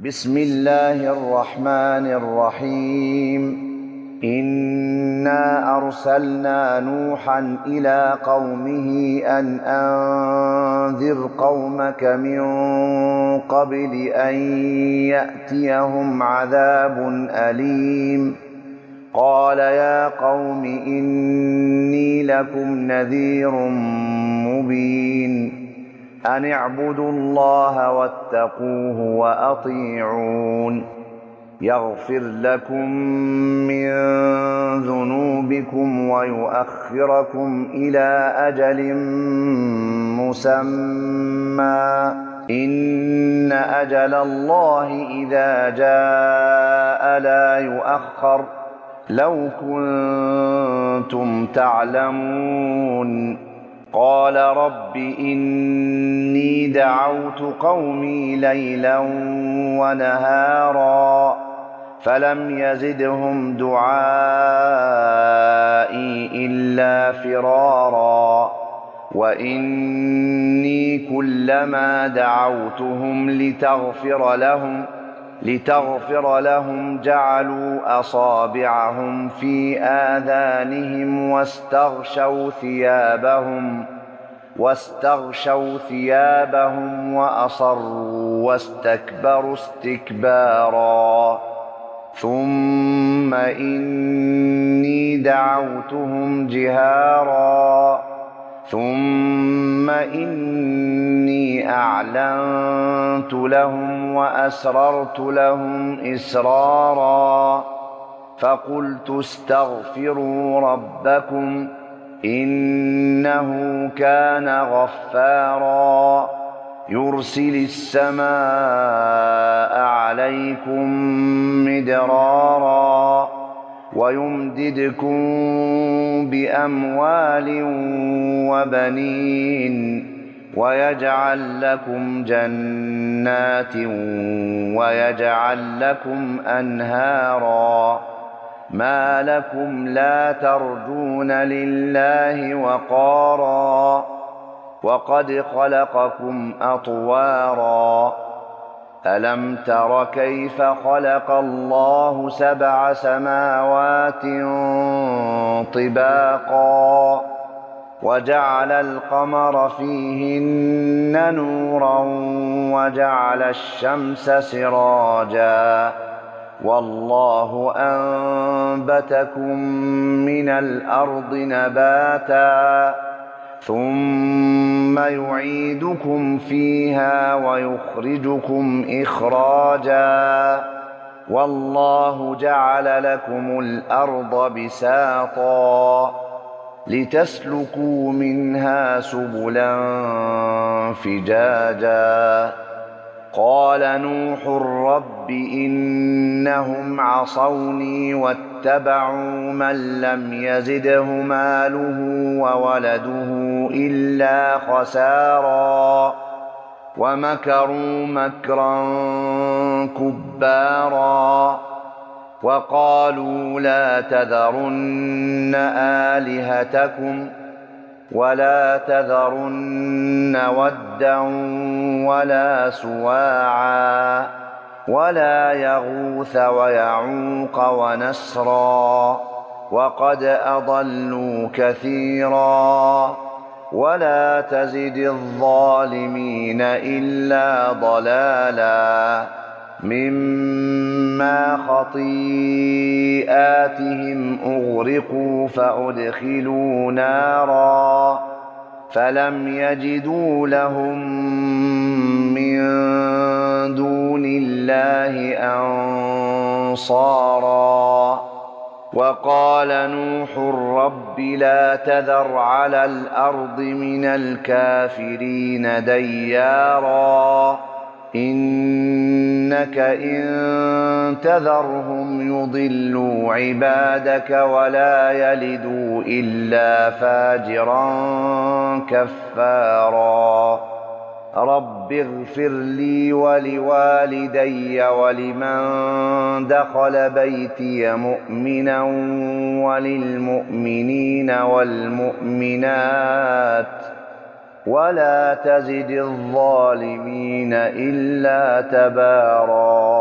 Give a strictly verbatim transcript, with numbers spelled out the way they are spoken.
بسم الله الرحمن الرحيم. إنا أرسلنا نوحا إلى قومه أن أنذر قومك من قبل أن يأتيهم عذاب أليم. قال يا قوم إني لكم نذير مبين. أن اعبدوا الله واتقوه وأطيعون. يغفر لكم من ذنوبكم ويؤخركم إلى أجل مسمى. إن أجل الله إذا جاء لا يؤخر. لو كنتم تعلمون. قال رب إني دعوت قومي ليلا ونهارا فلم يزدهم دعائي إلا فرارا. وإني كلما دعوتهم لتغفر لهم لتغفر لهم جعلوا أصابعهم في آذانهم واستغشوا ثيابهم واستغشوا ثيابهم وأصروا واستكبروا استكبارا. ثم إني دعوتهم جهارا ثم إني أعلنت لهم وأسررت لهم إسرارا. فقلت استغفروا ربكم إنه كان غفارا. يرسل السماء عليكم مدرارا ويمددكم بأموال وبنين ويجعل لكم جنات ويجعل لكم أنهارا. ما لكم لا ترجون لله وقارا وقد خلقكم أطوارا. ألم تر كيف خلق الله سبع سماوات طباقا وجعل القمر فيهن نورا وجعل الشمس سراجا. والله أنبتكم من الأرض نباتا ثم يعيدكم فيها ويخرجكم إخراجا. والله جعل لكم الأرض بساطا لتسلكوا منها سبلا فجاجا. قال نوح رب إنهم عصوني واتبعوا من لم يزده ماله وولده إلا خسارا. ومكروا مكرا كبارا. وقالوا لا تذرن آلهتكم ولا تذرن ودا ولا سواعا ولا يغوث ويعوق ونسرا وقد أضلوا كثيرا. ولا تزد الظالمين إلا ضلالا مما خطيئاتهم أغرقوا فأدخلوا نارا فلم يجدوا لهم من دون الله أنصارا. وقال نوح رب لا تذر على الأرض من الكافرين ديارا إنك إن تذرهم يضلوا عبادك ولا يلدوا إلا فاجرا كفارا. رب اغفر لي ولوالدي ولمن دخل بيتي مؤمنا وللمؤمنين والمؤمنات ولا تزد الظالمين إلا تباراً.